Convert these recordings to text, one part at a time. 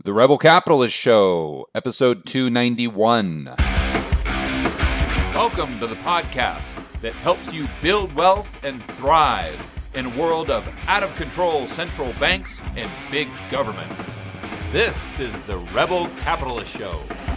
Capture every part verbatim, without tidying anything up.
The Rebel Capitalist Show, episode two ninety-one. Welcome to the podcast that helps you build wealth and thrive in a world of out-of-control central banks and big governments. This is the Rebel Capitalist Show.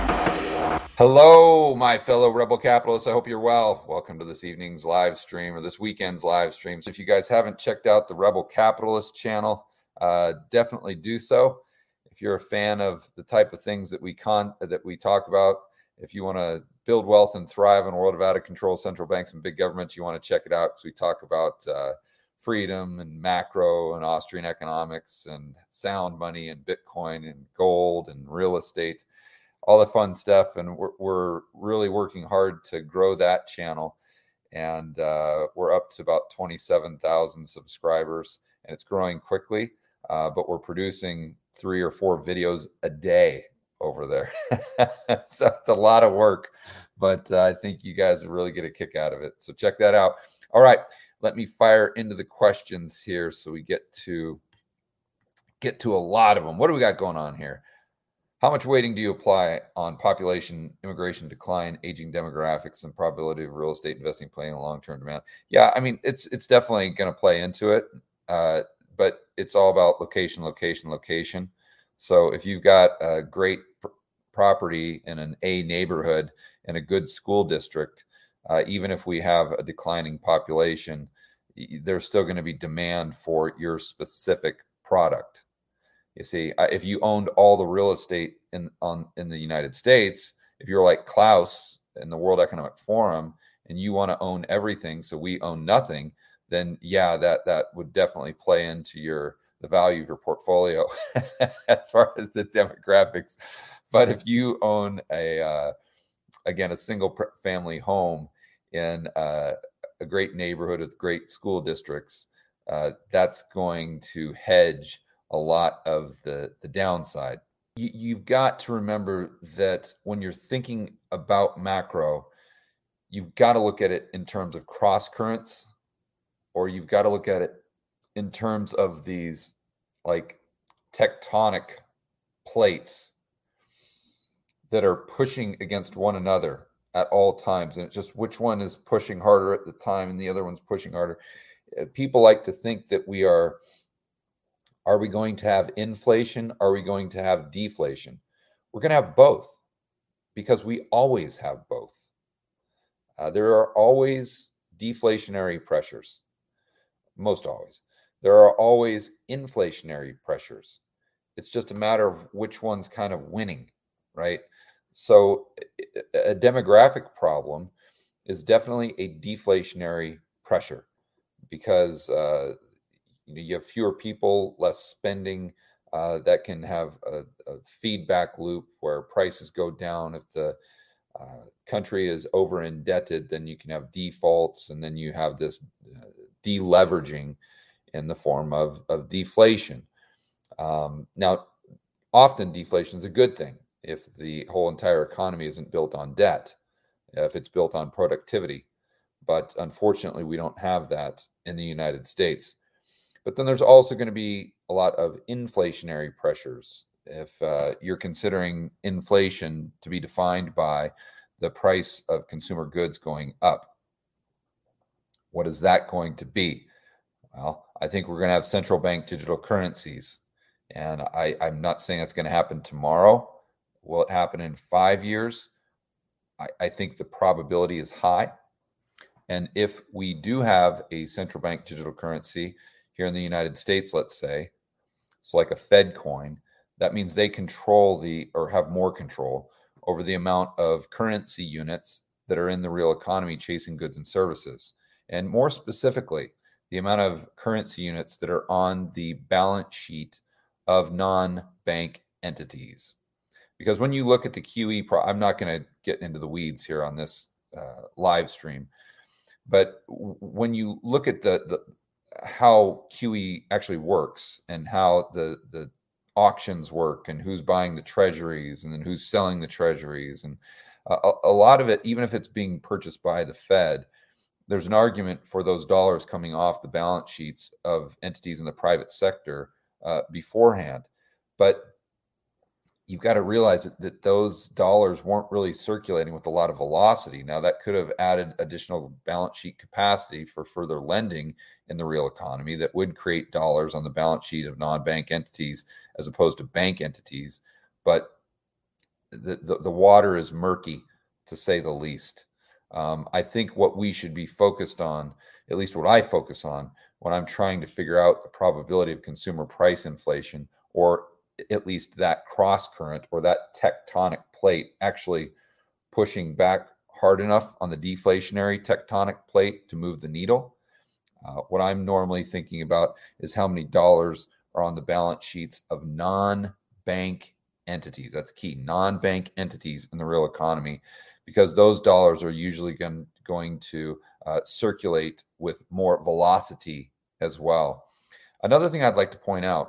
Hello, my fellow Rebel Capitalists. I hope you're well. Welcome to this evening's live stream or this weekend's live stream. So if you guys haven't checked out the Rebel Capitalist channel, uh, definitely do so. If you're a fan of the type of things that we con that we talk about, if you want to build wealth and thrive in a world of out-of-control central banks and big governments, you want to check it out because we talk about uh, freedom and macro and Austrian economics and sound money and Bitcoin and gold and real estate, all the fun stuff. And we're, we're really working hard to grow that channel. And uh, we're up to about twenty-seven thousand subscribers, and it's growing quickly, uh, but we're producing three or four videos a day over there. So it's a lot of work, but uh, I think you guys will really get a kick out of it. So check that out. All right, let me fire into the questions here so we get to get to a lot of them. What do we got going on here? How much weighting do you apply on population, immigration decline, aging demographics, and probability of real estate investing playing a long-term demand? Yeah, I mean, it's it's definitely going to play into it. Uh, but it's all about location, location, location. So if you've got a great pr- property in an A neighborhood in a good school district, uh, even if we have a declining population, y- there's still going to be demand for your specific product. You see, uh, if you owned all the real estate in on in the United States, if you're like Klaus in the World Economic Forum and you want to own everything, so we own nothing, then yeah, that that would definitely play into your the value of your portfolio as far as the demographics. But if you own a uh, again a single family home in uh, a great neighborhood with great school districts, uh, that's going to hedge a lot of the the downside. You, you've got to remember that when you're thinking about macro, you've got to look at it in terms of cross currents, or you've got to look at it in terms of these like tectonic plates that are pushing against one another at all times. And it's just which one is pushing harder at the time and the other one's pushing harder. People like to think that we are, are we going to have inflation? Are we going to have deflation? We're going to have both because we always have both. Uh, there are always deflationary pressures. Most always. There are always inflationary pressures. It's just a matter of which one's kind of winning, right? So a demographic problem is definitely a deflationary pressure because uh, you know, you have fewer people, less spending. Uh, that can have a, a feedback loop where prices go down. If the uh, country is over indebted, then you can have defaults, and then you have this uh, deleveraging in the form of, of deflation. Um, now, often deflation is a good thing if the whole entire economy isn't built on debt, if it's built on productivity. But unfortunately, we don't have that in the United States. But then there's also going to be a lot of inflationary pressures. If uh, you're considering inflation to be defined by the price of consumer goods going up, what is that going to be? Well, I think we're going to have central bank digital currencies. And I, I'm not saying that's going to happen tomorrow. Will it happen in five years? I, I think the probability is high. And if we do have a central bank digital currency here in the United States, let's say, it's like a Fed coin, that means they control the, or have more control over the amount of currency units that are in the real economy chasing goods and services. And more specifically, the amount of currency units that are on the balance sheet of non-bank entities. Because when you look at the Q E, pro- I'm not going to get into the weeds here on this uh, live stream, but w- when you look at the, the how Q E actually works and how the the auctions work and who's buying the treasuries and then who's selling the treasuries, and a, a lot of it, even if it's being purchased by the Fed, there's an argument for those dollars coming off the balance sheets of entities in the private sector uh, beforehand. But you've got to realize that, that those dollars weren't really circulating with a lot of velocity. Now, that could have added additional balance sheet capacity for further lending in the real economy that would create dollars on the balance sheet of non-bank entities as opposed to bank entities. But the, the, the water is murky, to say the least. Um, I think what we should be focused on, at least what I focus on when I'm trying to figure out the probability of consumer price inflation, or at least that cross current or that tectonic plate actually pushing back hard enough on the deflationary tectonic plate to move the needle. Uh, what I'm normally thinking about is how many dollars are on the balance sheets of non-bank entities. That's key, non-bank entities in the real economy, because those dollars are usually going, going to uh, circulate with more velocity as well. Another thing I'd like to point out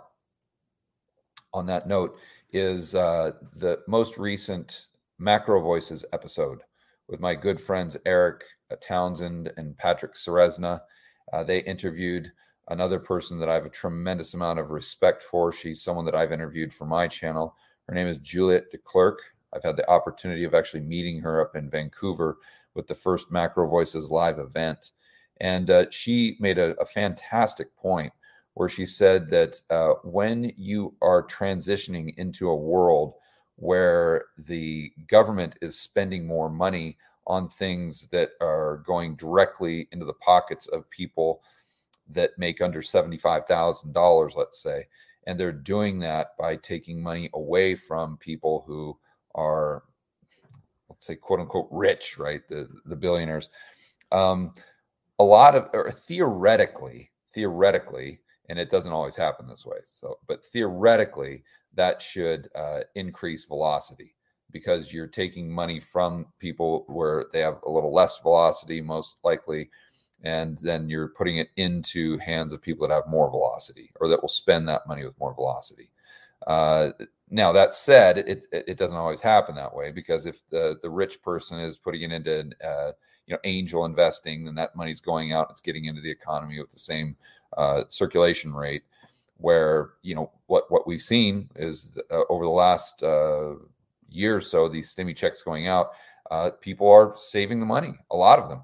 on that note is uh, the most recent Macro Voices episode with my good friends Eric Townsend and Patrick Ceresna. Uh, they interviewed another person that I have a tremendous amount of respect for. She's someone that I've interviewed for my channel. Her name is Juliet de Klerk. I've had the opportunity of actually meeting her up in Vancouver with the first Macro Voices live event. And uh, she made a, a fantastic point where she said that uh, when you are transitioning into a world where the government is spending more money on things that are going directly into the pockets of people that make under seventy-five thousand dollars, let's say, and they're doing that by taking money away from people who are, let's say, quote unquote, rich, right? The, the billionaires. Um, a lot of, or theoretically, theoretically, and it doesn't always happen this way. So, but theoretically, that should uh, increase velocity, because you're taking money from people where they have a little less velocity, most likely, and then you're putting it into hands of people that have more velocity, or that will spend that money with more velocity. Uh, now, that said, it it doesn't always happen that way, because if the the rich person is putting it into uh, you know angel investing, then that money's going out, it's getting into the economy with the same uh, circulation rate. Where you know what what we've seen is uh, over the last uh, year or so, these stimmy checks going out, uh, people are saving the money, a lot of them.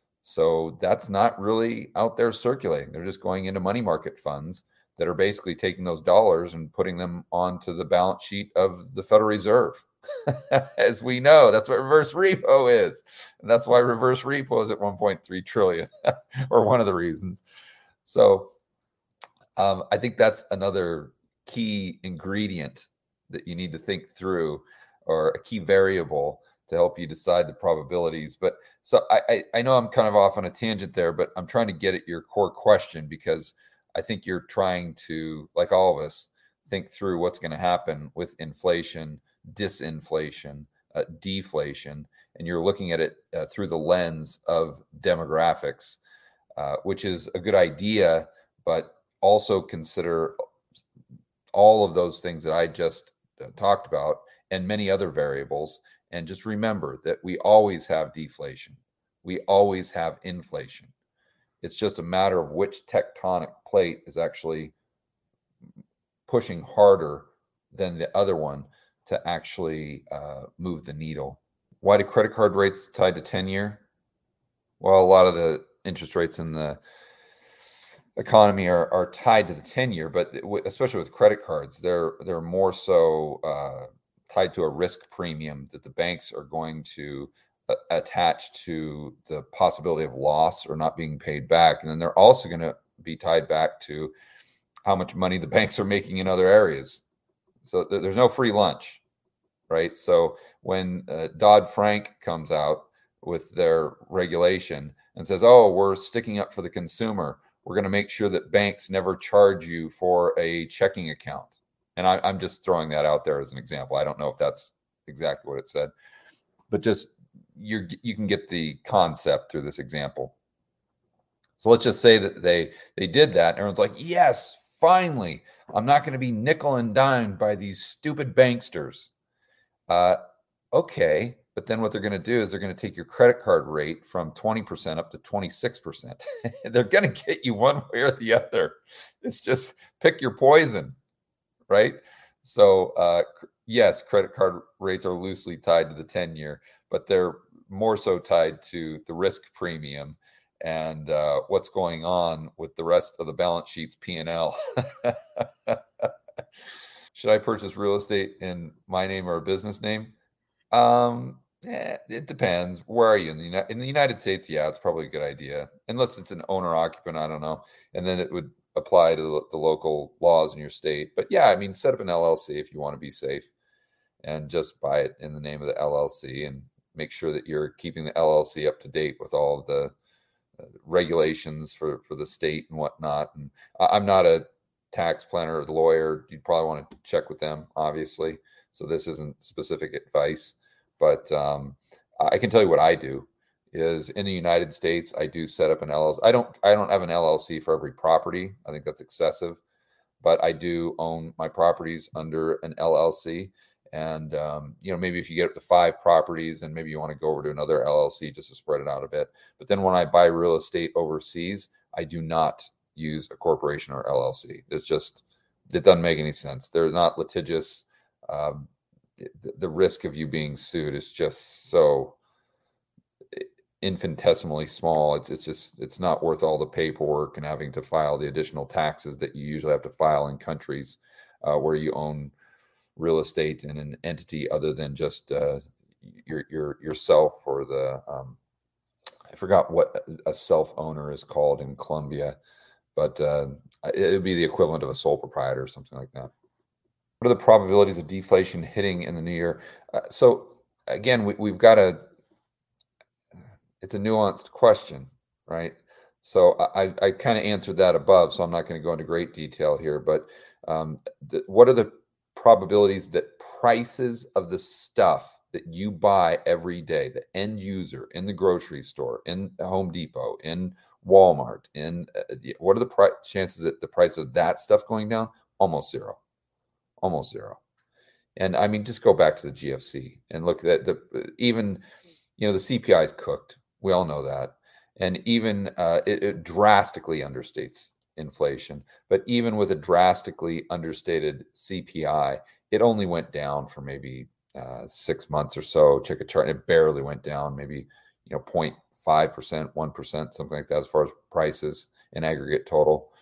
So that's not really out there circulating. They're just going into money market funds that are basically taking those dollars and putting them onto the balance sheet of the Federal Reserve. As we know, that's what reverse repo is. And that's why reverse repo is at one point three trillion, or one of the reasons. So um, I think that's another key ingredient that you need to think through, or a key variable to help you decide the probabilities. But so I, I, I know I'm kind of off on a tangent there, but I'm trying to get at your core question, because I think you're trying to, like all of us, think through what's going to happen with inflation, disinflation, uh, deflation, and you're looking at it uh, through the lens of demographics, uh, which is a good idea, but also consider all of those things that I just uh, talked about and many other variables. And just remember that we always have deflation. We always have inflation. It's just a matter of which tectonic plate is actually pushing harder than the other one to actually uh, move the needle. Why do credit card rates tied to ten-year? Well, a lot of the interest rates in the economy are, are tied to the ten-year, but especially with credit cards, they're they're more so uh, tied to a risk premium that the banks are going to uh, attach to the possibility of loss or not being paid back. And then they're also going to be tied back to how much money the banks are making in other areas. So th- there's no free lunch, right? So when uh, Dodd-Frank comes out with their regulation and says, oh, we're sticking up for the consumer, we're going to make sure that banks never charge you for a checking account. And I, I'm just throwing that out there as an example. I don't know if that's exactly what it said, but just you you can get the concept through this example. So let's just say that they they did that. Everyone's like, yes, finally, I'm not going to be nickel and dimed by these stupid banksters. Uh, okay, but then what they're going to do is they're going to take your credit card rate from twenty percent up to twenty-six percent. They're going to get you one way or the other. It's just pick your poison. Right. So uh, yes, credit card rates are loosely tied to the ten year, but they're more so tied to the risk premium and uh, what's going on with the rest of the balance sheet's P and L. Should I purchase real estate in my name or a business name? Um, eh, it depends. Where are you in the Uni- in the United States? Yeah, it's probably a good idea, unless it's an owner occupant. I don't know, and then it would apply to the, the local laws in your state. But yeah, I mean, set up an L L C if you want to be safe, and just buy it in the name of the L L C, and make sure that you're keeping the L L C up to date with all of the uh, regulations for for the state and whatnot. And I, I'm not a tax planner or lawyer. You'd probably want to check with them, obviously. So this isn't specific advice, but um, I can tell you what I do is in the United States, I do set up an L L C. I don't, I don't have an L L C for every property. I think that's excessive, but I do own my properties under an L L C. And, um, you know, maybe if you get up to five properties, and maybe you want to go over to another L L C just to spread it out a bit. But then when I buy real estate overseas, I do not use a corporation or L L C. It's just, it doesn't make any sense. They're not litigious. Um, the, the risk of you being sued is just so infinitesimally small. It's it's just, it's not worth all the paperwork and having to file the additional taxes that you usually have to file in countries uh, where you own real estate in an entity other than just uh, your your yourself or the um, I forgot what a self owner is called in Colombia, but uh, it would be the equivalent of a sole proprietor or something like that. What are the probabilities of deflation hitting in the new year? Uh, so again, we, we've got a, it's a nuanced question, right? So I, I kind of answered that above, so I'm not going to go into great detail here, but um, the, what are the probabilities that prices of the stuff that you buy every day, the end user in the grocery store, in Home Depot, in Walmart, in uh, what are the pri- chances that the price of that stuff going down? Almost zero. Almost zero. And I mean, just go back to the G F C and look at the, even, you know, the C P I is cooked. We all know that. And even uh, it, it drastically understates inflation. But even with a drastically understated C P I, it only went down for maybe uh, six months or so. Check a chart, and it barely went down, maybe, you know, zero point five percent, one percent, something like that, as far as prices in aggregate total.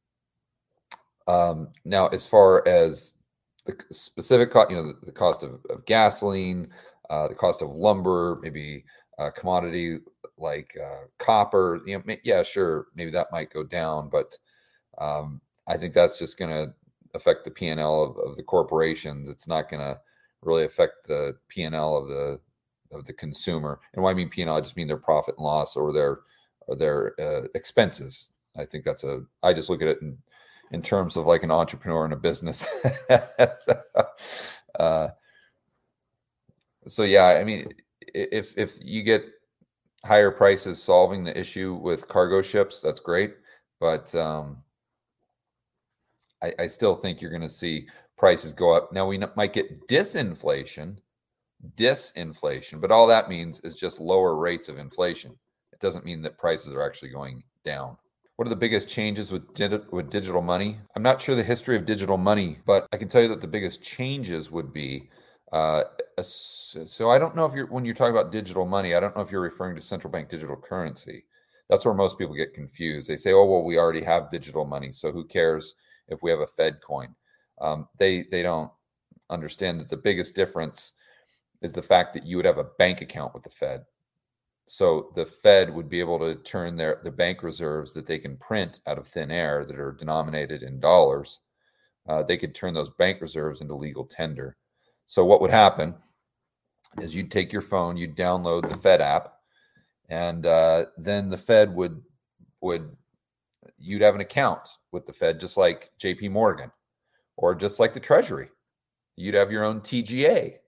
Um, now, as far as the specific cost, you know, the, the cost of, of gasoline, uh, the cost of lumber, maybe a commodity like uh, copper, you know, yeah, sure, maybe that might go down, but um, I think that's just going to affect the P and L of, of the corporations. It's not going to really affect the P and L of the of the consumer. And when I mean P and L, I just mean their profit and loss or their or their uh, expenses. I think that's a. I just look at it in in terms of like an entrepreneur in a business. so, uh, so yeah, I mean, if if you get higher prices solving the issue with cargo ships, that's great. But um, I, I still think you're going to see prices go up. Now, we might get disinflation, disinflation, but all that means is just lower rates of inflation. It doesn't mean that prices are actually going down. What are the biggest changes with, with digital money? I'm not sure the history of digital money, but I can tell you that the biggest changes would be, uh, so I don't know if you're, when you're talking about digital money, I don't know if you're referring to central bank digital currency. That's where most people get confused. They say, oh, well, we already have digital money, so who cares if we have a Fed coin? Um, they, they don't understand that the biggest difference is the fact that you would have a bank account with the Fed. So the Fed would be able to turn their the bank reserves that they can print out of thin air that are denominated in dollars. Uh, they could turn those bank reserves into legal tender. So what would happen is you'd take your phone, you'd download the Fed app, and uh, then the Fed would would you'd have an account with the Fed, just like J P Morgan or just like the Treasury. You'd have your own T G A.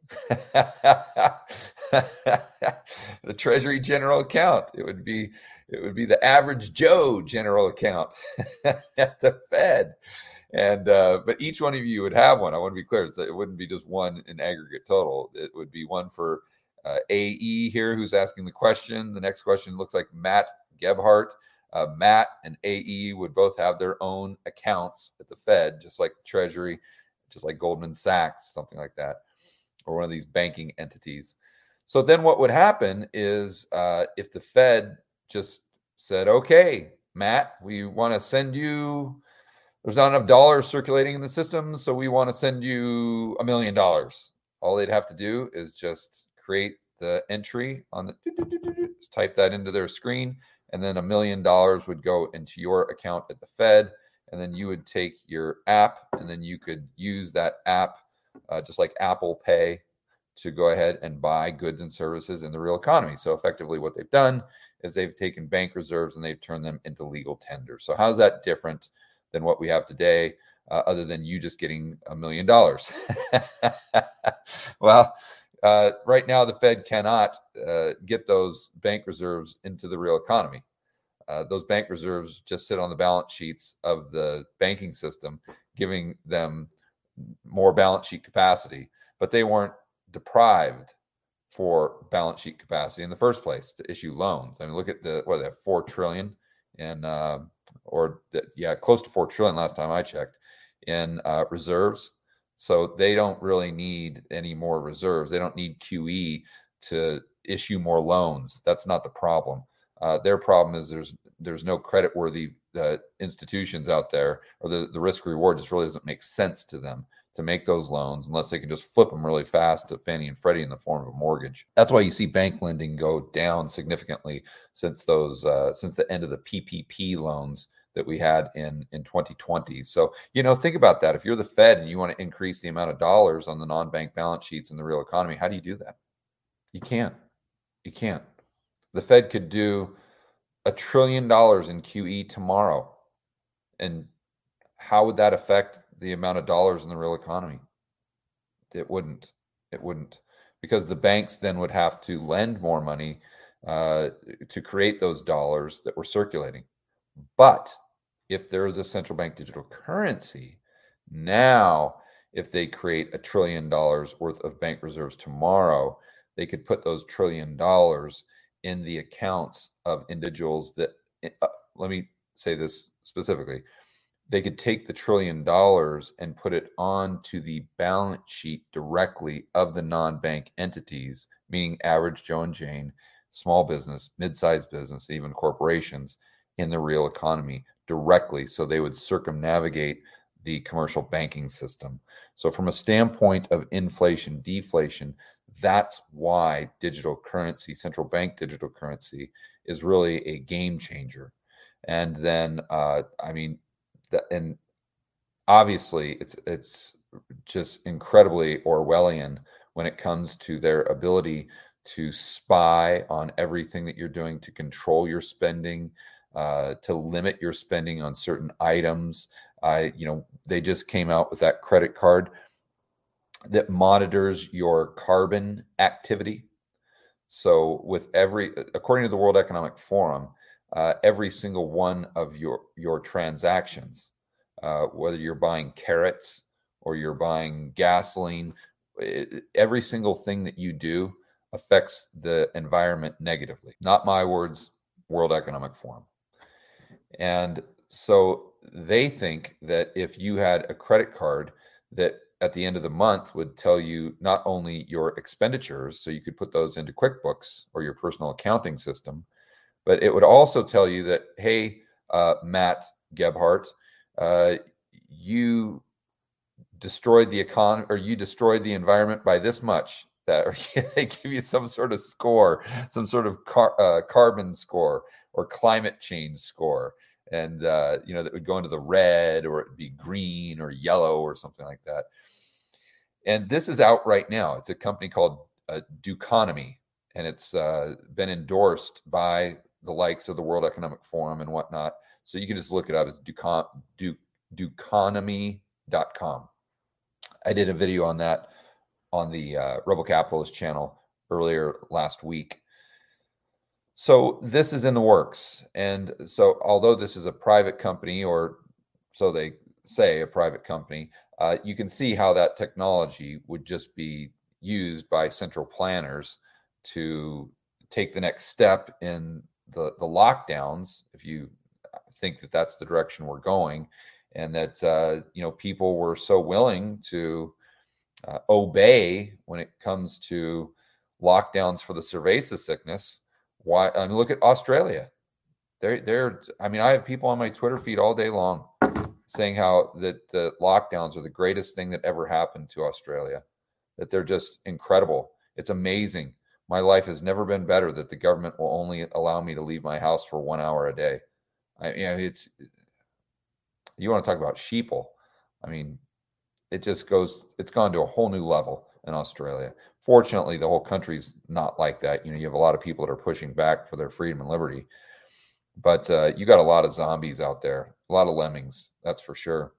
The Treasury general account. It would be it would be the average Joe general account at the Fed. And uh, but each one of you would have one. I want to be clear. So it wouldn't be just one in aggregate total. It would be one for uh, A E here, who's asking the question. The next question looks like Matt Gebhardt. Uh, Matt and A E would both have their own accounts at the Fed, just like the Treasury. just like Goldman Sachs, something like that, or one of these banking entities. So then what would happen is uh, if the Fed just said, okay, Matt, we want to send you, there's not enough dollars circulating in the system, so we want to send you a million dollars. All they'd have to do is just create the entry on the, just type that into their screen, and then a million dollars would go into your account at the Fed, and then you would take your app, and then you could use that app, uh, just like Apple Pay, to go ahead and buy goods and services in the real economy. So effectively what they've done is they've taken bank reserves and they've turned them into legal tenders. So how's that different than what we have today, uh, other than you just getting a million dollars? Well, uh, right now the Fed cannot uh, get those bank reserves into the real economy. Uh, those bank reserves just sit on the balance sheets of the banking system, giving them more balance sheet capacity, but they weren't deprived for balance sheet capacity in the first place to issue loans. I mean, look at the, what they have, four trillion in, uh, or yeah, close to four trillion last time I checked in uh, reserves. So they don't really need any more reserves. They don't need Q E to issue more loans. That's not the problem. Uh, their problem is there's there's no credit-worthy uh, institutions out there, or the, the risk reward just really doesn't make sense to them to make those loans unless they can just flip them really fast to Fannie and Freddie in the form of a mortgage. That's why you see bank lending go down significantly since those uh, since the end of the P P P loans that we had in in twenty twenty. So, you know, think about that. If you're the Fed and you want to increase the amount of dollars on the non-bank balance sheets in the real economy, how do you do that? You can't. You can't. The Fed could do a trillion dollars in Q E tomorrow. And how would that affect the amount of dollars in the real economy? It wouldn't. It wouldn't. Because the banks then would have to lend more money uh, to create those dollars that were circulating. But if there is a central bank digital currency, now if they create a trillion dollars worth of bank reserves tomorrow, they could put those trillion dollars in the accounts of individuals that, uh, let me say this specifically, they could take the trillion dollars and put it onto the balance sheet directly of the non-bank entities, meaning average Joe and Jane, small business, mid-sized business, even corporations in the real economy directly. So they would circumnavigate the commercial banking system. So from a standpoint of inflation, deflation, that's why digital currency, central bank digital currency, is really a game changer. And then, uh, I mean, the, and obviously it's it's just incredibly Orwellian when it comes to their ability to spy on everything that you're doing, to control your spending, uh, to limit your spending on certain items. Uh, you know, they just came out with that credit card that monitors your carbon activity. So with every, according to the World Economic Forum, uh, every single one of your, your transactions, uh, whether you're buying carrots or you're buying gasoline, it, every single thing that you do affects the environment negatively. Not my words, World Economic Forum. And so they think that if you had a credit card that at the end of the month would tell you not only your expenditures, so you could put those into QuickBooks or your personal accounting system, but it would also tell you that, hey, uh, Matt Gebhardt, uh, you destroyed the economy, or you destroyed the environment by this much. That, or they give you some sort of score, some sort of car, uh, carbon score or climate change score. And, uh, you know, that would go into the red, or it'd be green or yellow or something like that. And this is out right now. It's a company called uh, Duconomy, and it's uh, been endorsed by the likes of the World Economic Forum and whatnot. So you can just look it up. It's Ducon, du, duconomy dot com. I did a video on that on the uh, Rebel Capitalist channel earlier last week. So this is in the works. And so although this is a private company, or so they say, a private company, uh, you can see how that technology would just be used by central planners to take the next step in the, the lockdowns, if you think that that's the direction we're going, and that uh, you know people were so willing to uh, obey when it comes to lockdowns for the cerveza sickness. Why? I mean, look at Australia. They're they're. I mean, I have people on my Twitter feed all day long saying how that the lockdowns are the greatest thing that ever happened to Australia. That they're just incredible. It's amazing. My life has never been better. That the government will only allow me to leave my house for one hour a day. I you know, it's you want to talk about sheeple. I mean, it just goes. It's gone to a whole new level in Australia. Fortunately, the whole country's not like that. You know, you have a lot of people that are pushing back for their freedom and liberty. But uh, you got a lot of zombies out there, a lot of lemmings, that's for sure.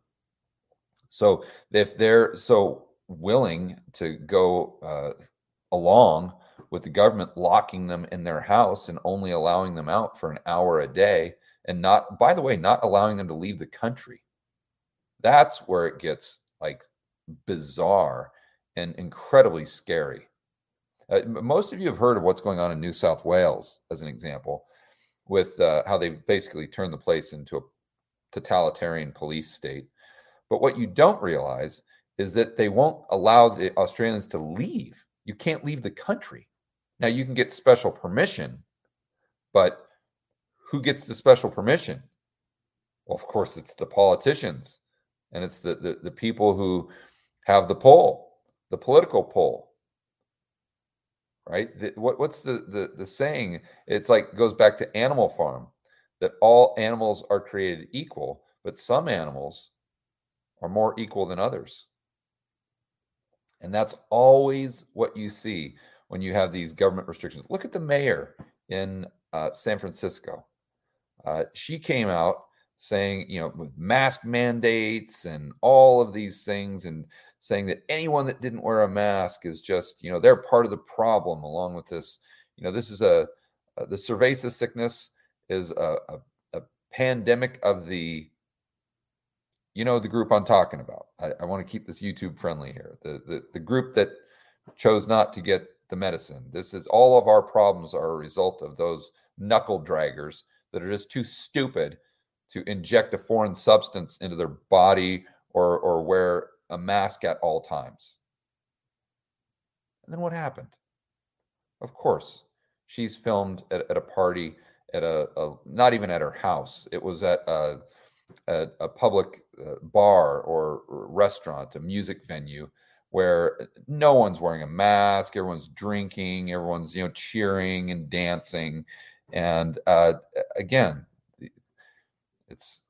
So if they're so willing to go uh, along with the government locking them in their house and only allowing them out for an hour a day, and not, by the way, not allowing them to leave the country, that's where it gets like bizarre and incredibly scary. Uh, most of you have heard of what's going on in New South Wales, as an example, with uh, how they've basically turned the place into a totalitarian police state. But what you don't realize is that they won't allow the Australians to leave. You can't leave the country. Now, you can get special permission, but who gets the special permission? Well, of course, it's the politicians, and it's the, the, the people who have the pull, the political pull. Right? The, what, what's the, the the saying? It's like goes back to Animal Farm, that all animals are created equal, but some animals are more equal than others. And that's always what you see when you have these government restrictions. Look at the mayor in uh, San Francisco. Uh, she came out saying, you know, with mask mandates and all of these things, and saying that anyone that didn't wear a mask is just, you know, they're part of the problem along with this. You know, this is a, a the cerveza sickness is a, a, a pandemic of the, you know, the group I'm talking about. I, I want to keep this YouTube friendly here. The, the, the group that chose not to get the medicine. This is all of our problems are a result of those knuckle draggers that are just too stupid to inject a foreign substance into their body or, or wear a mask at all times. And then what happened? Of course, she's filmed at, at a party at a, a, not even at her house. It was at a, a, a public uh, bar or, or restaurant, a music venue, where no one's wearing a mask. Everyone's drinking. Everyone's, you know, cheering and dancing. And uh, again, it's,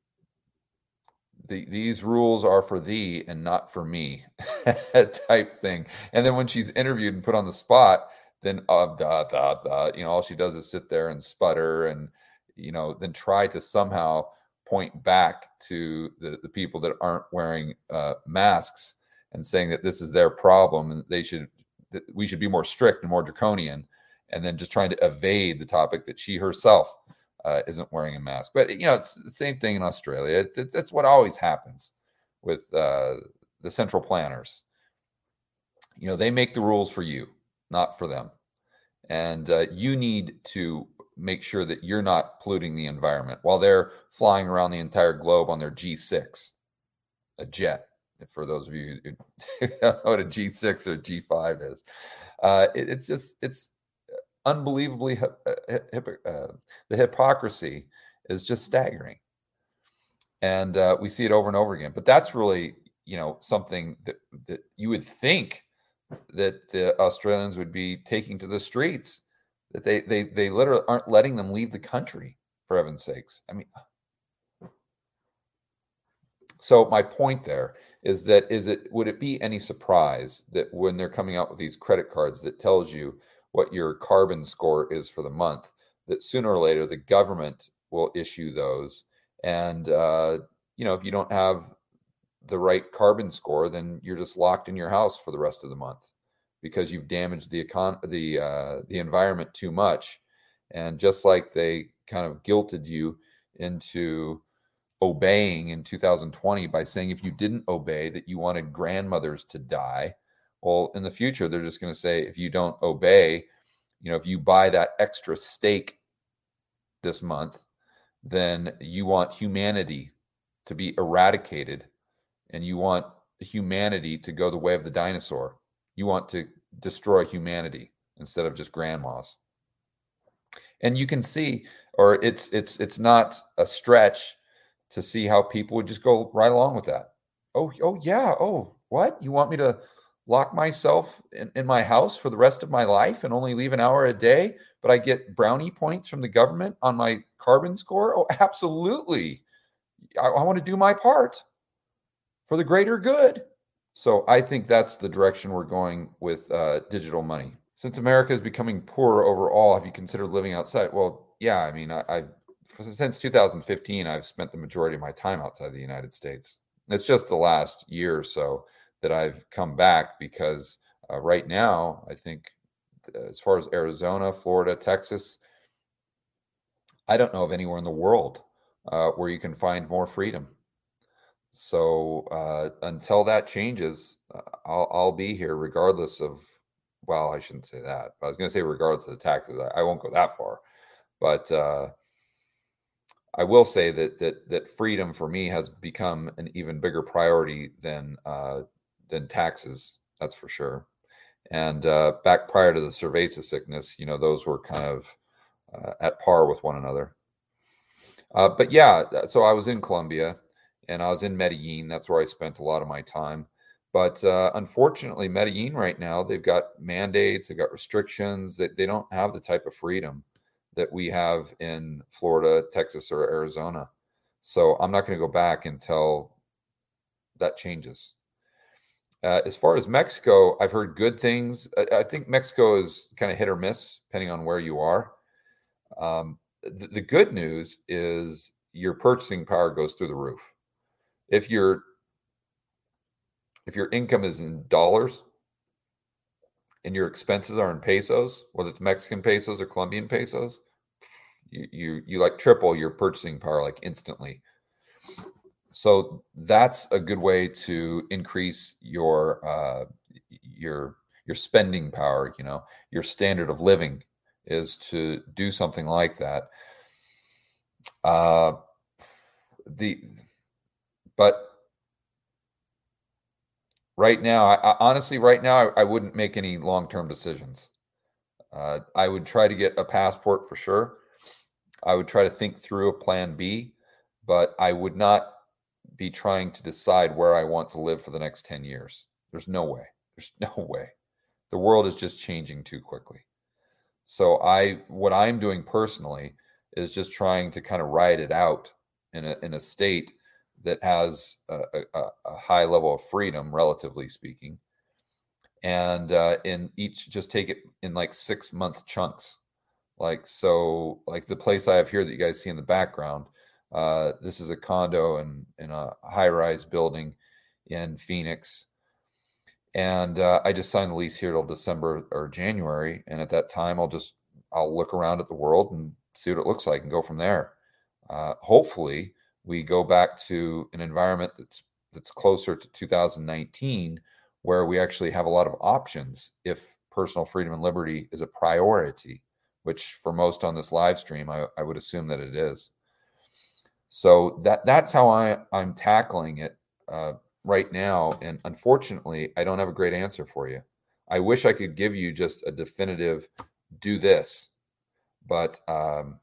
The, these rules are for thee and not for me type thing. And then when she's interviewed and put on the spot, then uh, da, da, da, you know, all she does is sit there and sputter and, you know, then try to somehow point back to the, the people that aren't wearing uh, masks and saying that this is their problem and they should, that we should be more strict and more draconian, and then just trying to evade the topic that she herself Uh, isn't wearing a mask. But, you know, it's the same thing in Australia. It's, it's, it's what always happens with uh, the central planners. You know, they make the rules for you, not for them. And uh, you need to make sure that you're not polluting the environment while they're flying around the entire globe on their G six, a jet. For those of you who don't know what a G six or G five is. Uh, it, it's just, it's, unbelievably uh, uh, the hypocrisy is just staggering, and uh, we see it over and over again. But that's really, you know, something that that you would think that the Australians would be taking to the streets, that they they they literally aren't letting them leave the country, for heaven's sakes. I mean, so my point there is that is it would it be any surprise that when they're coming out with these credit cards that tells you what your carbon score is for the month, that sooner or later the government will issue those. And, uh, you know, if you don't have the right carbon score, then you're just locked in your house for the rest of the month because you've damaged the econ- the uh, the environment too much. And just like they kind of guilted you into obeying in two thousand twenty by saying if you didn't obey that you wanted grandmothers to die. Well, in the future, they're just going to say, if you don't obey, you know, if you buy that extra steak this month, then you want humanity to be eradicated, and you want humanity to go the way of the dinosaur. You want to destroy humanity instead of just grandmas. And you can see, or it's it's it's not a stretch to see how people would just go right along with that. Oh, oh yeah. Oh, what? You want me to lock myself in, in my house for the rest of my life and only leave an hour a day, but I get brownie points from the government on my carbon score? Oh, absolutely. I, I want to do my part for the greater good. So I think that's the direction we're going with uh, digital money. Since America is becoming poorer overall, have you considered living outside? Well, yeah, I mean, I, I've since two thousand fifteen, I've spent the majority of my time outside the United States. It's just the last year or so that I've come back because uh, right now, I think as far as Arizona, Florida, Texas, I don't know of anywhere in the world uh, where you can find more freedom. So uh, until that changes, uh, I'll, I'll be here regardless of, well, I shouldn't say that. But I was going to say regardless of the taxes. I, I won't go that far. But uh, I will say that that that freedom for me has become an even bigger priority than uh, than taxes. That's for sure. And uh, back prior to the cerveza sickness, you know, those were kind of uh, at par with one another. Uh, but yeah, so I was in Colombia and I was in Medellin. That's where I spent a lot of my time. But uh, unfortunately, Medellin right now, they've got mandates, they've got restrictions, that they don't have the type of freedom that we have in Florida, Texas, or Arizona. So I'm not going to go back until that changes. Uh, as far as Mexico, I've heard good things. I, I think Mexico is kind of hit or miss, depending on where you are. Um, the, the good news is your purchasing power goes through the roof. If your if your income is in dollars and your expenses are in pesos, whether it's Mexican pesos or Colombian pesos, you you, you like triple your purchasing power like instantly. So that's a good way to increase your uh, your your spending power. You know, your standard of living is to do something like that. Uh, the but right now, I, I, honestly, right now, I, I wouldn't make any long-term decisions. Uh, I would try to get a passport for sure. I would try to think through a plan B, but I would not be trying to decide where I want to live for the next ten years. There's no way. There's no way. The world is just changing too quickly. So I, what I'm doing personally is just trying to kind of ride it out in a in a state that has a, a, a high level of freedom, relatively speaking, and uh, in each just take it in like six month chunks. Like so, like the place I have here that you guys see in the background. Uh, this is a condo in, in a high-rise building in Phoenix. And uh, I just signed the lease here till December or January. And at that time, I'll just, I'll look around at the world and see what it looks like and go from there. Uh, hopefully, we go back to an environment that's that's closer to two thousand nineteen, where we actually have a lot of options if personal freedom and liberty is a priority, which for most on this live stream, I, I would assume that it is. So that that's how I, I'm tackling it uh, right now. And unfortunately, I don't have a great answer for you. I wish I could give you just a definitive do this. But um,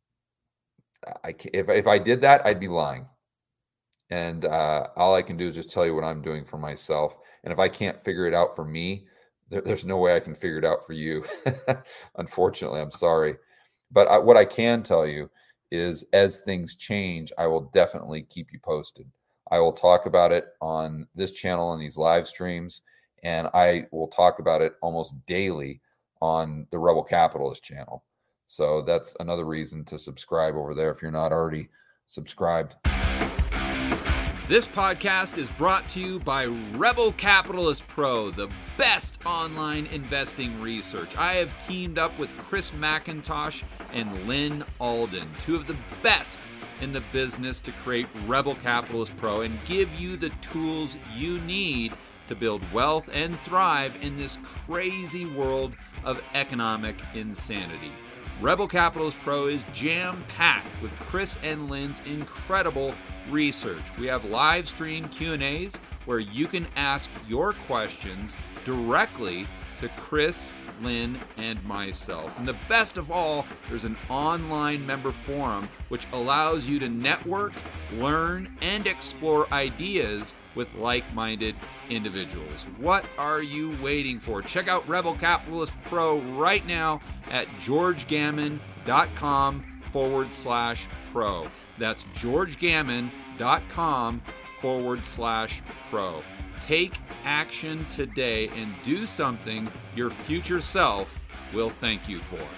I, if, if I did that, I'd be lying. And uh, all I can do is just tell you what I'm doing for myself. And if I can't figure it out for me, there, there's no way I can figure it out for you. Unfortunately, I'm sorry. But I, what I can tell you is as things change, I will definitely keep you posted. I will talk about it on this channel and these live streams, and I will talk about it almost daily on the Rebel Capitalist channel. So that's another reason to subscribe over there if you're not already subscribed. This podcast is brought to you by Rebel Capitalist Pro, the best online investing research. I have teamed up with Chris McIntosh and Lynn Alden, two of the best in the business, to create Rebel Capitalist Pro and give you the tools you need to build wealth and thrive in this crazy world of economic insanity. Rebel Capitalist Pro is jam-packed with Chris and Lynn's incredible research. We have live stream Q and A's where you can ask your questions directly to Chris, Lynn, and myself. And the best of all, there's an online member forum which allows you to network, learn, and explore ideas with like-minded individuals. What are you waiting for? Check out Rebel Capitalist Pro right now at georgegammon.com forward slash pro. That's georgegammon.com forward slash pro. Take action today and do something your future self will thank you for.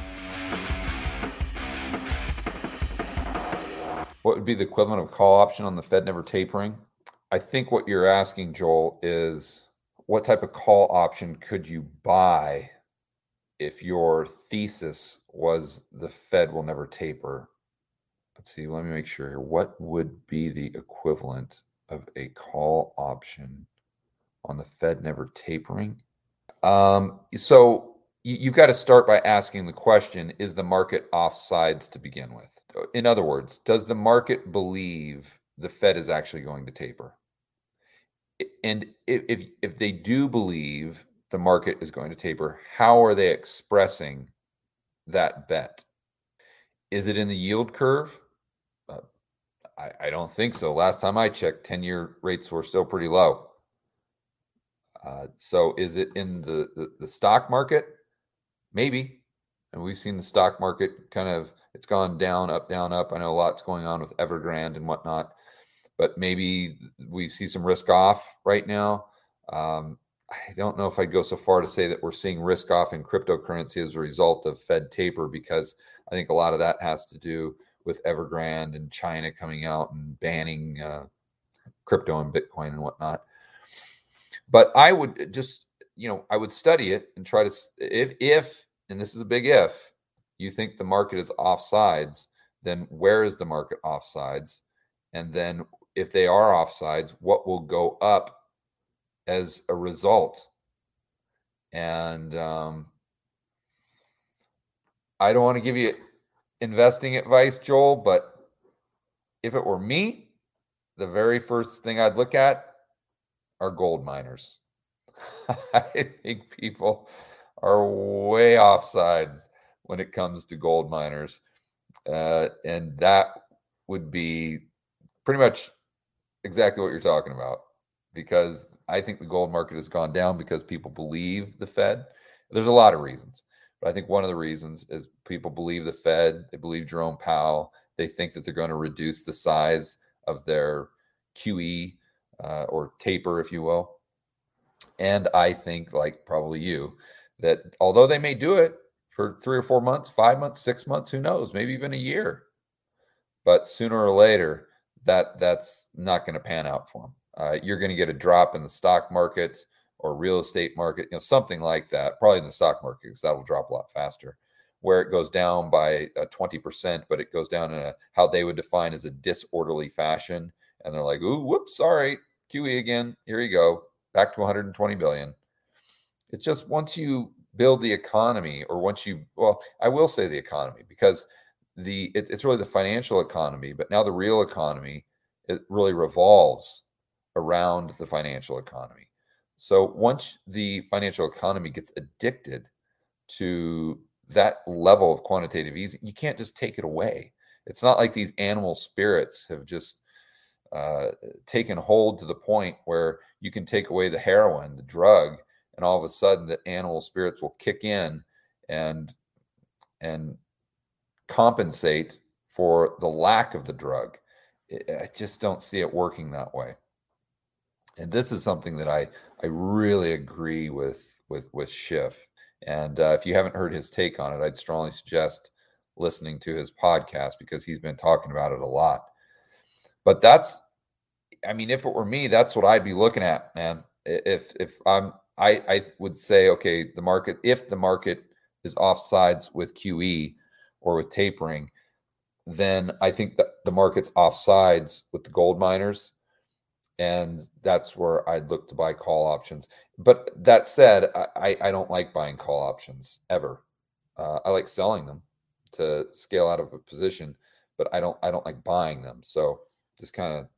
What would be the equivalent of a call option on the Fed never tapering? I think what you're asking, Joel, is what type of call option could you buy if your thesis was the Fed will never taper? Let's see, let me make sure here. What would be the equivalent of a call option on the Fed never tapering? Um, so you, you've got to start by asking the question, is the market offsides to begin with? In other words, does the market believe the Fed is actually going to taper? And if, if they do believe the market is going to taper, how are they expressing that bet? Is it in the yield curve? Uh, I, I don't think so. Last time I checked, ten-year rates were still pretty low. Uh, so is it in the, the, the stock market? Maybe. And we've seen the stock market kind of, it's gone down, up, down, up. I know a lot's going on with Evergrande and whatnot. But maybe we see some risk off right now. Um, I don't know if I'd go so far to say that we're seeing risk off in cryptocurrency as a result of Fed taper, because I think a lot of that has to do with Evergrande and China coming out and banning uh, crypto and Bitcoin and whatnot. But I would just, you know, I would study it and try to, if, if, and this is a big if, you think the market is offsides, then where is the market offsides? And then if they are offsides, what will go up as a result? And um, I don't want to give you investing advice, Joel, but if it were me, the very first thing I'd look at are gold miners. I think people are way offsides when it comes to gold miners. Uh, and that would be pretty much exactly what you're talking about, because I think the gold market has gone down because people believe the Fed. There's a lot of reasons, but I think one of the reasons is people believe the Fed, they believe Jerome Powell, they think that they're going to reduce the size of their Q E uh, or taper, if you will. And I think, like probably you, that although they may do it for three or four months, five months, six months, who knows, maybe even a year, but sooner or later, that that's not going to pan out for them. Uh, you're going to get a drop in the stock market or real estate market, you know, something like that, probably in the stock market, because that will drop a lot faster, where it goes down by uh, twenty percent, but it goes down in a, how they would define as a disorderly fashion. And they're like, ooh, whoops, sorry, Q E again. Here you go. Back to one hundred twenty billion. It's just once you build the economy, or once you, well, I will say the economy, because the it, it's really the financial economy, but now the real economy, it really revolves around the financial economy. So once the financial economy gets addicted to that level of quantitative easing, you can't just take it away. It's not like these animal spirits have just uh, taken hold to the point where you can take away the heroin, the drug, and all of a sudden the animal spirits will kick in and and compensate for the lack of the drug. I just don't see it working that way. And this is something that I I really agree with with with Schiff. And uh, if you haven't heard his take on it, I'd strongly suggest listening to his podcast, because he's been talking about it a lot. But that's, I mean, if it were me, that's what I'd be looking at, man. If if I'm, I I would say, okay, the market, if the market is offsides with Q E or with tapering, then I think that the market's offsides with the gold miners. And that's where I'd look to buy call options. But that said, I, I don't like buying call options ever. Uh, I like selling them. to scale out of a position, but I don't I don't like buying them. So just kind of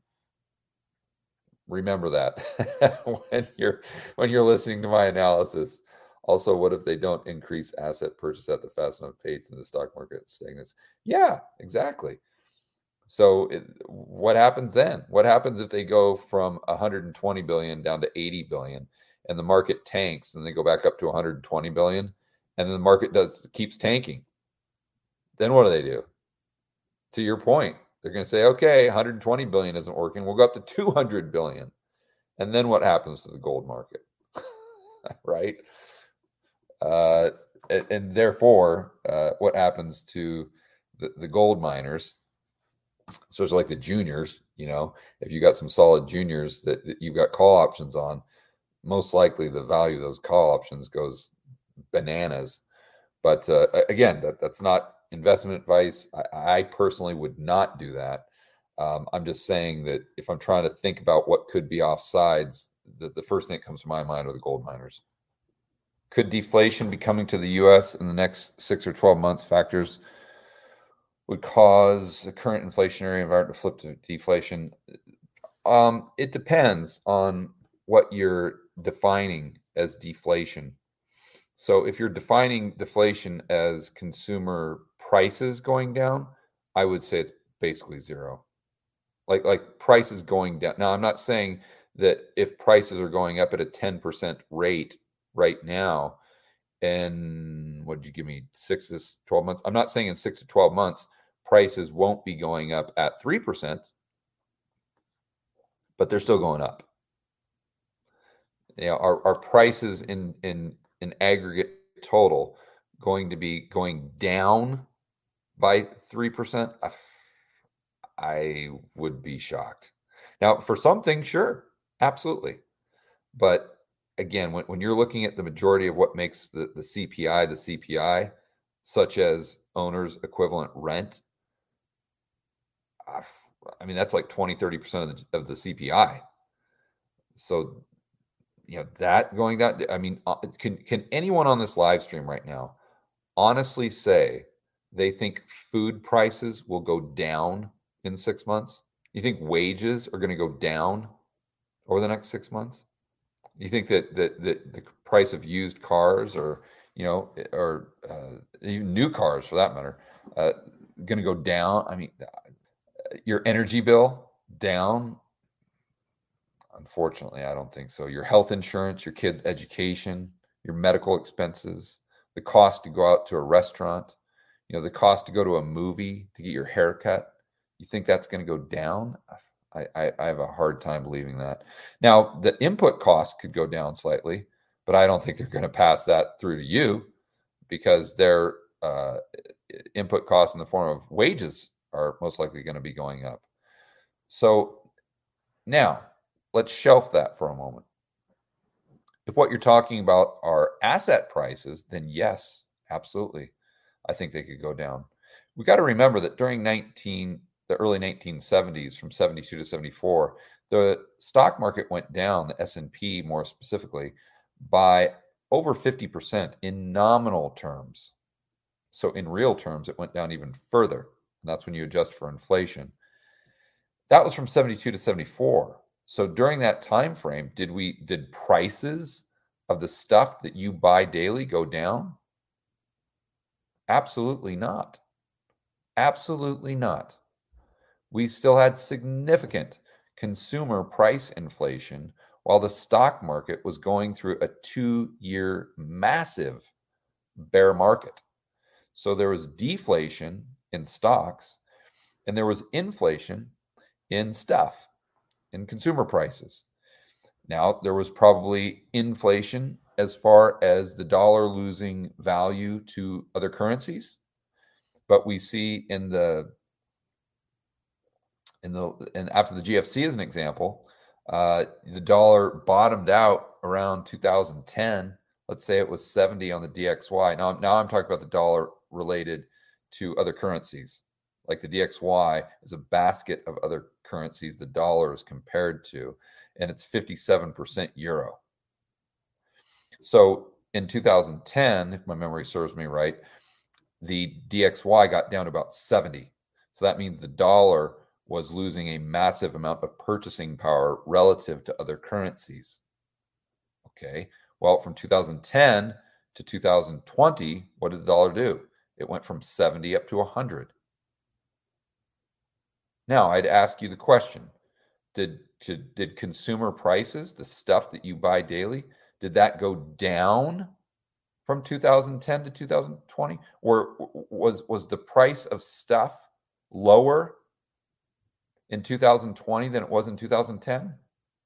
remember that when you're when you're listening to my analysis. Also, what if they don't increase asset purchase at the fast enough pace and the stock market stagnates? Yeah, exactly. So it, what happens then? What happens if they go from one hundred twenty billion down to eighty billion and the market tanks and they go back up to one hundred twenty billion and then the market does keeps tanking? Then what do they do? To your point, they're going to say, okay, one hundred twenty billion isn't working. We'll go up to two hundred billion. And then what happens to the gold market? Right? Uh, and, and therefore, uh, what happens to the, the gold miners, especially like the juniors? You know, if you got some solid juniors that, that you've got call options on, most likely the value of those call options goes bananas. But uh, again, that, that's not investment advice. I, I personally would not do that. Um, I'm just saying that if I'm trying to think about what could be offsides, the, the first thing that comes to my mind are the gold miners. Could deflation be coming to the U S in the next six or twelve months? Factors would cause the current inflationary environment to flip to deflation. Um, it depends on what you're defining as deflation. So if you're defining deflation as consumer prices going down, I would say it's basically zero. Like like prices going down. Now, I'm not saying that if prices are going up at a ten percent rate right now, and what did you give me, six to twelve months? I'm not saying in six to twelve months, prices won't be going up at three percent, but they're still going up. You know, are, are prices in, in, in aggregate total going to be going down by three percent? I, I would be shocked. Now, for some things, sure, absolutely. But again, when, when you're looking at the majority of what makes the, the C P I the C P I, such as owner's equivalent rent, I mean, that's like twenty, thirty percent of the, of the C P I. So, you know, that going down, I mean, can, can anyone on this live stream right now honestly say they think food prices will go down in six months? You think wages are going to go down over the next six months? You think that, that, that the price of used cars or, you know, or uh, even new cars for that matter, uh, going to go down? I mean, your energy bill down? Unfortunately, I don't think so. Your health insurance, your kids' education, your medical expenses, the cost to go out to a restaurant, you know, the cost to go to a movie, to get your hair cut. You think that's going to go down? I, I, I have a hard time believing that. Now, the input costs could go down slightly, but I don't think they're going to pass that through to you because their uh, input costs in the form of wages are most likely going to be going up. So now let's shelf that for a moment. If what you're talking about are asset prices, then yes, absolutely. I think they could go down. We got to remember that during nineteen the early nineteen seventies, from seventy-two to seventy-four, the stock market went down, the S and P more specifically, by over fifty percent in nominal terms. So in real terms, it went down even further. And that's when you adjust for inflation. That was from seventy-two to seventy-four. So during that time frame, did we did prices of the stuff that you buy daily go down? Absolutely not. Absolutely not. We still had significant consumer price inflation while the stock market was going through a two-year massive bear market. So there was deflation in stocks and there was inflation in stuff, in consumer prices. Now, there was probably inflation as far as the dollar losing value to other currencies, but we see in the in the and after the G F C as an example, uh, the dollar bottomed out around two thousand ten. Let's say it was seventy on the D X Y. Now, now I'm talking about the dollar related to other currencies. Like the D X Y is a basket of other currencies the dollar is compared to, and it's fifty-seven percent euro. So in two thousand ten, if my memory serves me right, the D X Y got down to about seventy. So that means the dollar was losing a massive amount of purchasing power relative to other currencies. Okay, well, from two thousand ten to two thousand twenty, what did the dollar do? It went from seventy up to one hundred. Now, I'd ask you the question, did, did, did consumer prices, the stuff that you buy daily, did that go down from two thousand ten to two thousand twenty? Or was, was the price of stuff lower in two thousand twenty than it was in two thousand ten?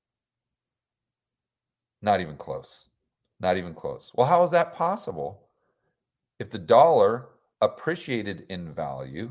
Not even close. Not even close. Well, how is that possible if the dollar appreciated in value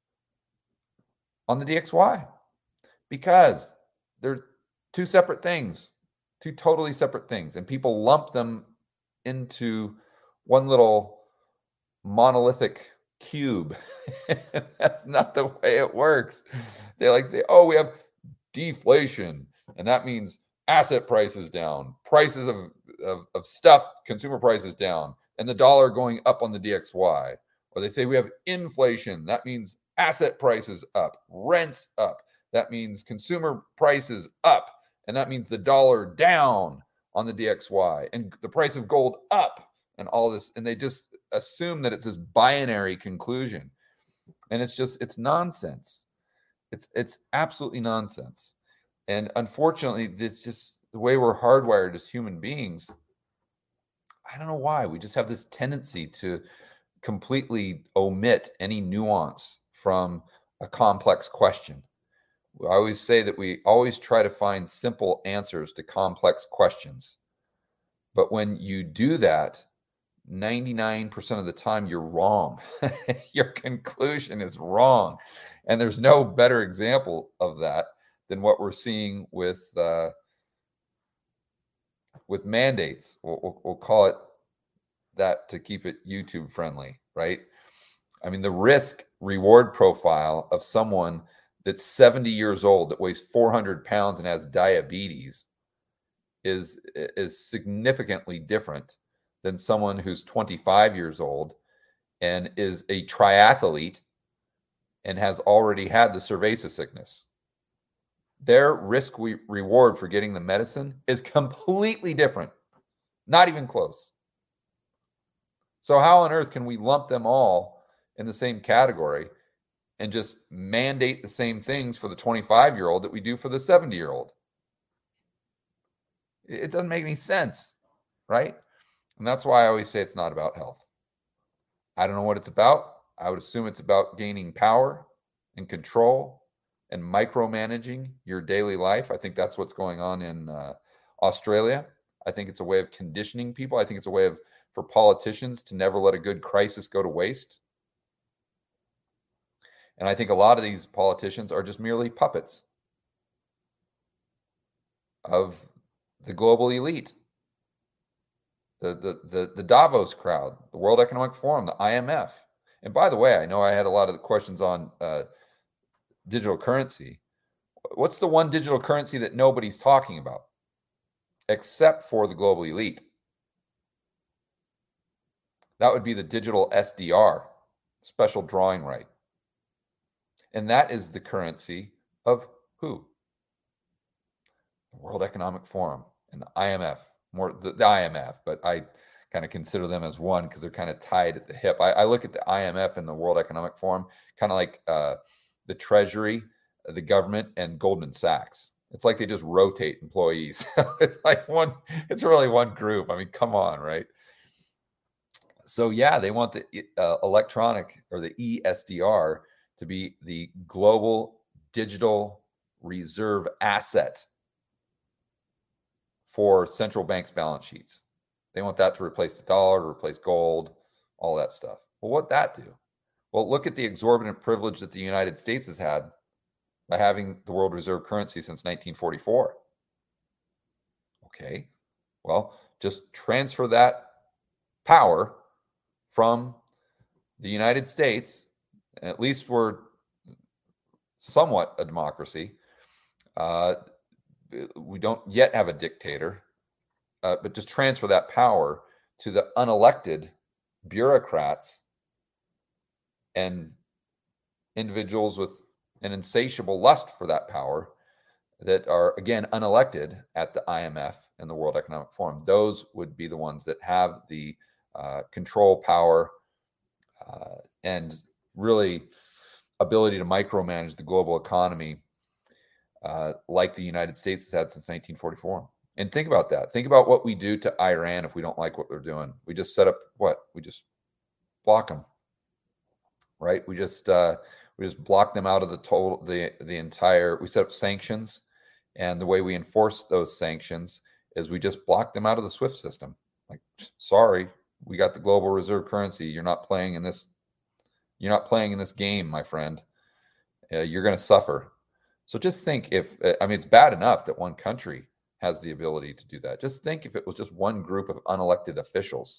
on the D X Y? Because they're two separate things, two totally separate things, and people lump them into one little monolithic cube. That's not the way it works. They like to say, oh, we have deflation, and that means asset prices down, prices of, of, of stuff, consumer prices down, and the dollar going up on the D X Y. Or they say we have inflation. That means asset prices up, rents up. That means consumer prices up. And that means the dollar down on the D X Y and the price of gold up and all this. And they just assume that it's this binary conclusion. And it's just, it's nonsense. It's, it's absolutely nonsense. And unfortunately, it's just the way we're hardwired as human beings. I don't know why. We just have this tendency to completely omit any nuance from a complex question. I always say that we always try to find simple answers to complex questions. But when you do that, ninety-nine percent of the time, you're wrong. Your conclusion is wrong. And there's no better example of that than what we're seeing with uh, with mandates. We'll, we'll, we'll call it that to keep it YouTube friendly, right? I mean, the risk reward profile of someone that's seventy years old, that weighs four hundred pounds and has diabetes is, is significantly different than someone who's twenty-five years old and is a triathlete and has already had the cerveza sickness. Their risk re- reward for getting the medicine is completely different. Not even close. So how on earth can we lump them all in the same category and just mandate the same things for the twenty-five-year-old that we do for the seventy-year-old? It doesn't make any sense, right? And that's why I always say it's not about health. I don't know what it's about. I would assume it's about gaining power and control and micromanaging your daily life. I think that's what's going on in uh, Australia. I think it's a way of conditioning people. I think it's a way of for politicians to never let a good crisis go to waste. And I think a lot of these politicians are just merely puppets of the global elite, the, the, the, the Davos crowd, the World Economic Forum, the I M F. And by the way, I know I had a lot of the questions on uh, digital currency. What's the one digital currency that nobody's talking about except for the global elite? That would be the digital S D R, special drawing right. And that is the currency of who? The World Economic Forum and the I M F. More the, the I M F, but I kind of consider them as one because they're kind of tied at the hip. I, I look at the I M F and the World Economic Forum kind of like uh, the Treasury, the government, and Goldman Sachs. It's like they just rotate employees. It's like one, it's really one group. I mean, come on, right? So yeah, they want the uh, electronic or the E S D R to be the global digital reserve asset for central banks' balance sheets. They want that to replace the dollar, to replace gold, all that stuff. Well, what'd that do? Well, look at the exorbitant privilege that the United States has had by having the world reserve currency since nineteen forty-four. Okay, well, just transfer that power from the United States, and at least we're somewhat a democracy. Uh, we don't yet have a dictator, uh, but just transfer that power to the unelected bureaucrats and individuals with an insatiable lust for that power that are, again, unelected at the I M F and the World Economic Forum. Those would be the ones that have the uh, control power uh, and really ability to micromanage the global economy uh, like the United States has had since nineteen forty-four. And think about that. Think about what we do to Iran if we don't like what they're doing. We just set up what? We just block them, right? We just uh, we just block them out of the total, the the entire. We set up sanctions, and the way we enforce those sanctions is we just block them out of the SWIFT system. Like, sorry, we got the global reserve currency. You're not playing in this. You're not playing in this game, my friend. Uh, you're going to suffer. So just think if, I mean, it's bad enough that one country has the ability to do that. Just think if it was just one group of unelected officials.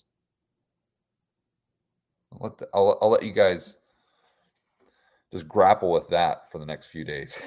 I'll let, the, I'll, I'll let you guys just grapple with that for the next few days.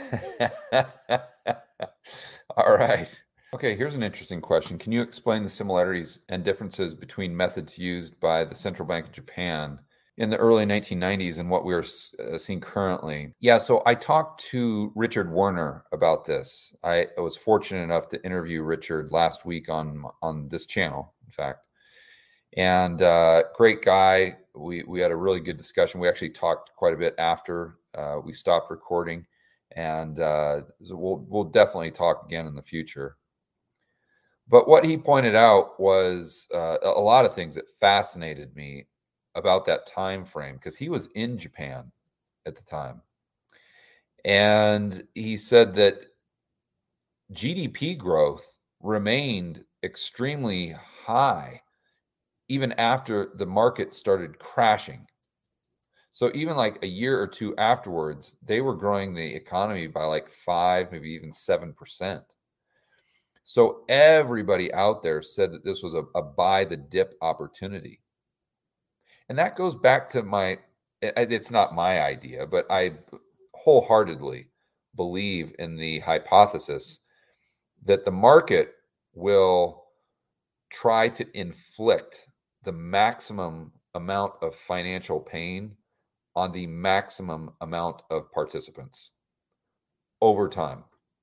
All right. Okay, here's an interesting question. Can you explain the similarities and differences between methods used by the Central Bank of Japan in the early nineteen nineties and what we're uh, seeing currently? Yeah, so I talked to Richard Werner about this. I was fortunate enough to interview Richard last week on on this channel, in fact. And uh, great guy. We we had a really good discussion. We actually talked quite a bit after uh, we stopped recording, and uh, so we'll we'll definitely talk again in the future. But what he pointed out was uh, a lot of things that fascinated me about that time frame, because he was in Japan at the time. And he said that G D P growth remained extremely high even after the market started crashing. So even like a year or two afterwards, they were growing the economy by like five, maybe even seven percent. So everybody out there said that this was a, a buy the dip opportunity. And that goes back to my, it's not my idea, but I wholeheartedly believe in the hypothesis that the market will try to inflict the maximum amount of financial pain on the maximum amount of participants over time.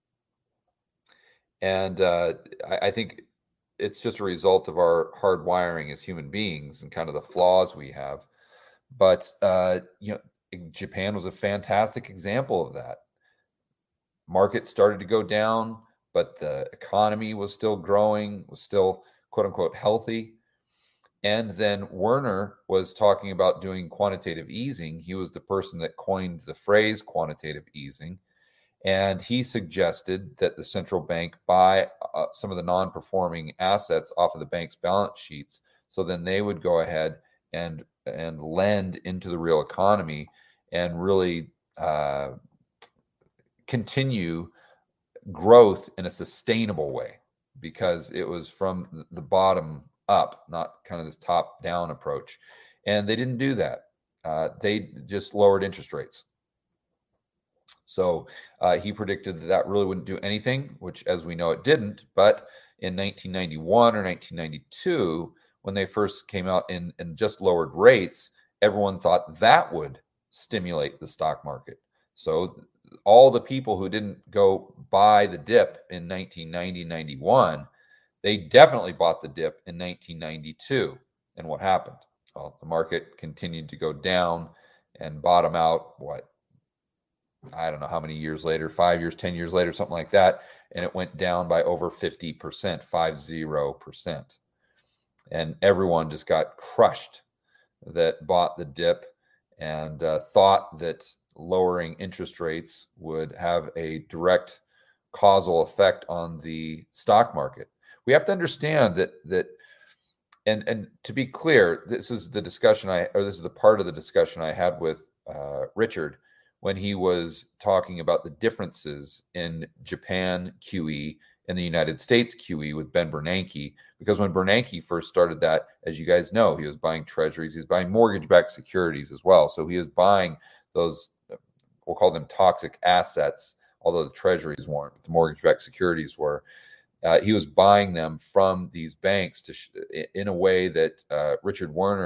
And uh, I, I think it's just a result of our hard wiring as human beings and kind of the flaws we have. But, uh, you know, Japan was a fantastic example of that. Market started to go down, but the economy was still growing, was still, quote unquote, healthy. And then Werner was talking about doing quantitative easing. He was the person that coined the phrase quantitative easing. And he suggested that the central bank buy uh, some of the non-performing assets off of the bank's balance sheets. So then they would go ahead and, and lend into the real economy and really uh, continue growth in a sustainable way, because it was from the bottom up, not kind of this top down approach. And they didn't do that. Uh, they just lowered interest rates. So uh, he predicted that that really wouldn't do anything, which, as we know, it didn't. But in nineteen ninety-one or nineteen ninety-two, when they first came out and, and just lowered rates, everyone thought that would stimulate the stock market. So all the people who didn't go buy the dip in nineteen ninety, ninety-one, they definitely bought the dip in nineteen ninety-two. And what happened? Well, the market continued to go down and bottom out, what? I don't know how many years later, five years, ten years later, something like that. And it went down by over fifty percent, five zero percent. And everyone just got crushed that bought the dip and uh, thought that lowering interest rates would have a direct causal effect on the stock market. We have to understand that, that, and, and to be clear, this is the discussion I, or this is the part of the discussion I had with uh, Richard when he was talking about the differences in Japan Q E and the United States Q E with Ben Bernanke. Because when Bernanke first started that, as you guys know, he was buying treasuries, he was buying mortgage-backed securities as well. So he was buying those, we'll call them toxic assets, although the treasuries weren't, but the mortgage-backed securities were. Uh, he was buying them from these banks to sh- in a way that uh, Richard Werner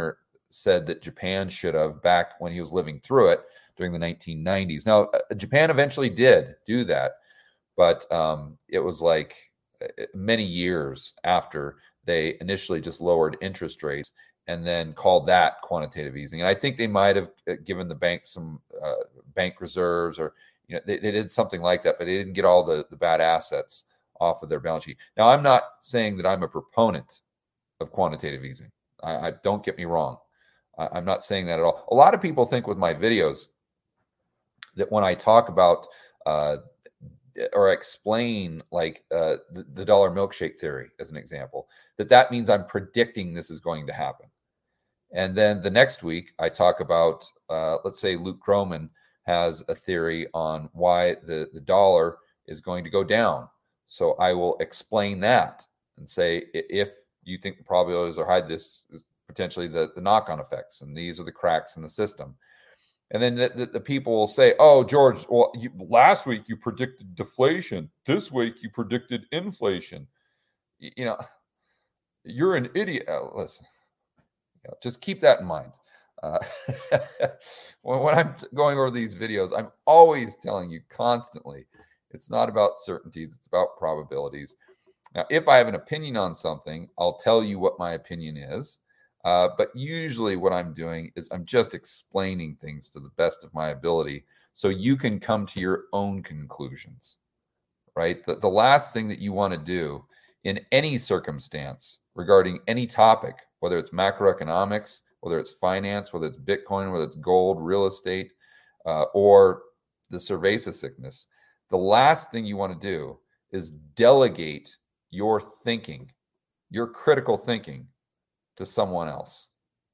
said that Japan should have back when he was living through it during the nineteen nineties. Now, Japan eventually did do that, but um, it was like many years after they initially just lowered interest rates and then called that quantitative easing. And I think they might have given the banks some uh, bank reserves, or you know, they, they did something like that, but they didn't get all the, the bad assets off of their balance sheet. Now, I'm not saying that I'm a proponent of quantitative easing. I, I don't get me wrong. I, I'm not saying that at all. A lot of people think with my videos that when I talk about uh, or explain like uh, the, the dollar milkshake theory as an example, that that means I'm predicting this is going to happen. And then the next week I talk about, uh, let's say Luke Gromen has a theory on why the, the dollar is going to go down. So I will explain that and say, if you think the probabilities are high, this is potentially the, the knock-on effects, and these are the cracks in the system. And then the, the, the people will say, oh, George, well, you, last week you predicted deflation. This week you predicted inflation. You, you know, you're an idiot. Oh, listen, you know, just keep that in mind. Uh, when, when I'm going over these videos, I'm always telling you constantly, it's not about certainties, it's about probabilities. Now, if I have an opinion on something, I'll tell you what my opinion is. Uh, but usually what I'm doing is I'm just explaining things to the best of my ability so you can come to your own conclusions, right? The, the last thing that you want to do in any circumstance regarding any topic, whether it's macroeconomics, whether it's finance, whether it's Bitcoin, whether it's gold, real estate, uh, or the cerveza sickness, the last thing you want to do is delegate your thinking, your critical thinking, to someone else.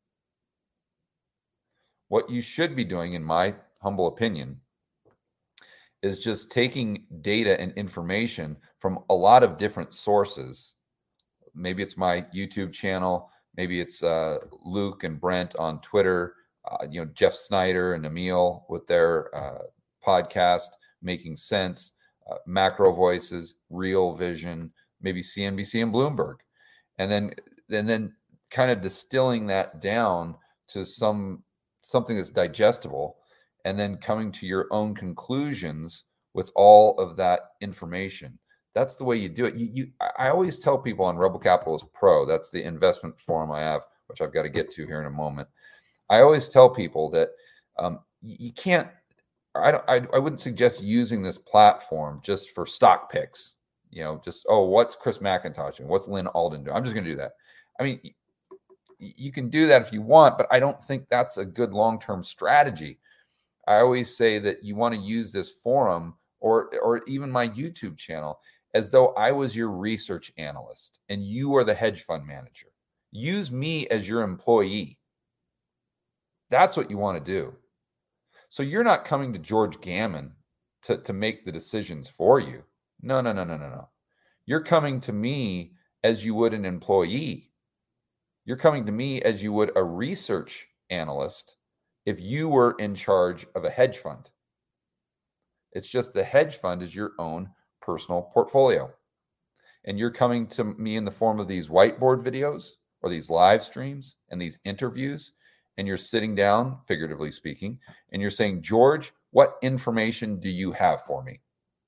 What you should be doing, in my humble opinion, is just taking data and information from a lot of different sources. Maybe it's my YouTube channel, maybe it's uh, Luke and Brent on Twitter, uh, you know, Jeff Snyder and Emil with their uh, podcast, Making Sense, uh, Macro Voices, Real Vision, maybe C N B C and Bloomberg, and then and then. kind of distilling that down to some something that's digestible, and then coming to your own conclusions with all of that information. That's the way you do it. You, you I always tell people on Rebel Capitalist Pro, that's the investment forum I have, which I've got to get to here in a moment. I always tell people that um, you, you can't. I don't. I, I wouldn't suggest using this platform just for stock picks. You know, just oh, what's Chris McIntosh and what's Lynn Alden doing? I'm just going to do that. I mean, you can do that if you want, but I don't think that's a good long-term strategy. I always say that you want to use this forum or or even my YouTube channel as though I was your research analyst and you are the hedge fund manager. Use me as your employee. That's what you want to do. So you're not coming to George Gammon to, to make the decisions for you. No, no, no, no, no, no. You're coming to me as you would an employee. You're coming to me as you would a research analyst if you were in charge of a hedge fund. It's just the hedge fund is your own personal portfolio. And you're coming to me in the form of these whiteboard videos or these live streams and these interviews, and you're sitting down, figuratively speaking, and you're saying, George, what information do you have for me?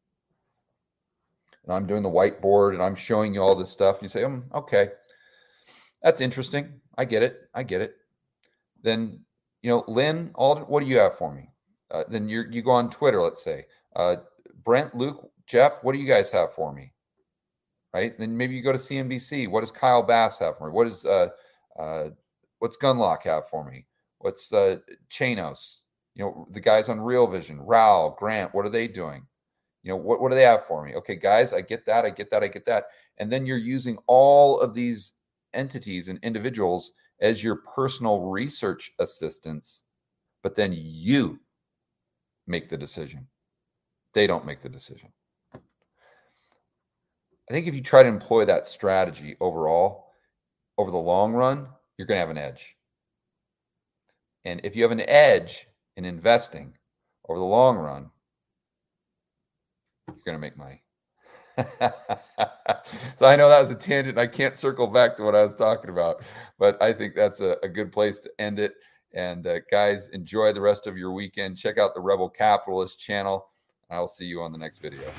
And I'm doing the whiteboard and I'm showing you all this stuff. You say, um, okay. That's interesting. I get it. I get it. Then, you know, Lynn, Alden, what do you have for me? Uh, then you you go on Twitter, let's say. Uh, Brent, Luke, Jeff, what do you guys have for me? Right? Then maybe you go to C N B C. What does Kyle Bass have for me? What does uh, uh, what's Gunlock have for me? What's uh, Chanos? You know, the guys on Real Vision, Raul, Grant, what are they doing? You know, what, what do they have for me? Okay, guys, I get that. I get that. I get that. And then you're using all of these entities and individuals as your personal research assistants, but then you make the decision. They don't make the decision. I think if you try to employ that strategy overall, over the long run, you're going to have an edge. And if you have an edge in investing over the long run, you're going to make money. So I know that was a tangent. I can't circle back to what I was talking about, but I think that's a, a good place to end it. And uh, guys, enjoy the rest of your weekend. Check out the Rebel Capitalist channel. I'll see you on the next video.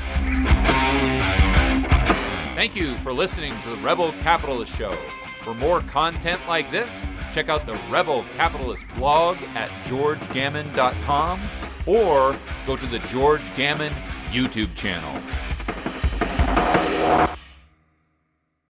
Thank you for listening to the Rebel Capitalist Show. For more content like this, check out the Rebel Capitalist blog at george gammon dot com or go to the George Gammon YouTube channel.